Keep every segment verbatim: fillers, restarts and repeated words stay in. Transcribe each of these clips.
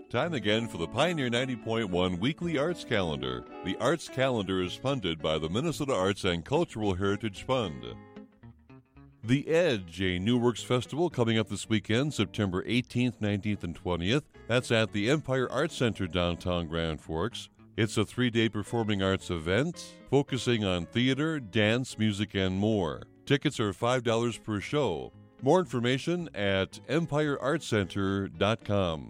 Time again for the Pioneer ninety point one Weekly Arts Calendar. The Arts Calendar is funded by the Minnesota Arts and Cultural Heritage Fund. The Edge, a New Works Festival coming up this weekend, September eighteenth, nineteenth, and twentieth. That's at the Empire Arts Center downtown Grand Forks. It's a three-day performing arts event focusing on theater, dance, music, and more. Tickets are five dollars per show. More information at empire arts center dot com.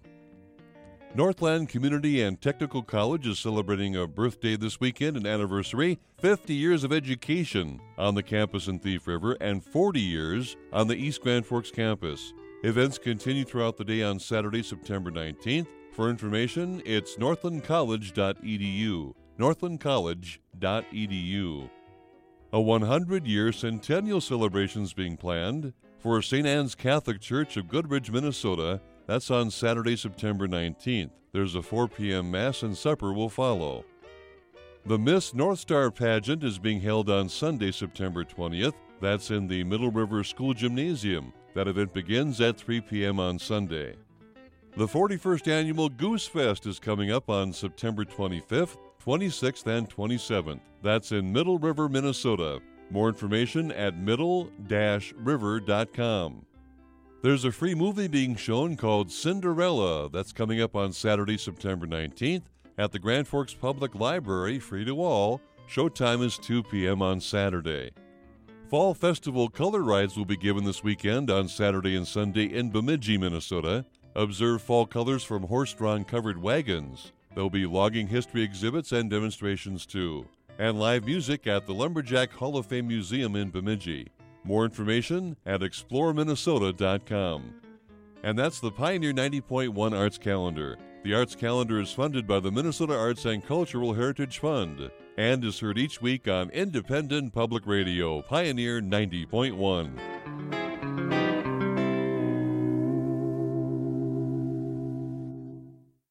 Northland Community and Technical College is celebrating a birthday this weekend, an anniversary, fifty years of education on the campus in Thief River and forty years on the East Grand Forks campus. Events continue throughout the day on Saturday, September nineteenth. For information, it's northland college dot e d u, northland college dot e d u. A one hundred year centennial celebration is being planned for Saint Anne's Catholic Church of Goodridge, Minnesota. That's on Saturday, September nineteenth. There's a four p.m. Mass and supper will follow. The Miss North Star pageant is being held on Sunday, September twentieth. That's in the Middle River School Gymnasium. That event begins at three p.m. on Sunday. The forty-first Annual Goose Fest is coming up on September twenty-fifth, twenty-sixth, and twenty-seventh. That's in Middle River, Minnesota. More information at middle dash river dot com. There's a free movie being shown called Cinderella that's coming up on Saturday, September nineteenth at the Grand Forks Public Library, free to all. Showtime is two p.m. on Saturday. Fall Festival color rides will be given this weekend on Saturday and Sunday in Bemidji, Minnesota. Observe fall colors from horse-drawn covered wagons. There'll be logging history exhibits and demonstrations too. And live music at the Lumberjack Hall of Fame Museum in Bemidji. More information at explore minnesota dot com. And that's the Pioneer ninety point one Arts Calendar. The Arts Calendar is funded by the Minnesota Arts and Cultural Heritage Fund and is heard each week on Independent Public Radio, Pioneer ninety point one.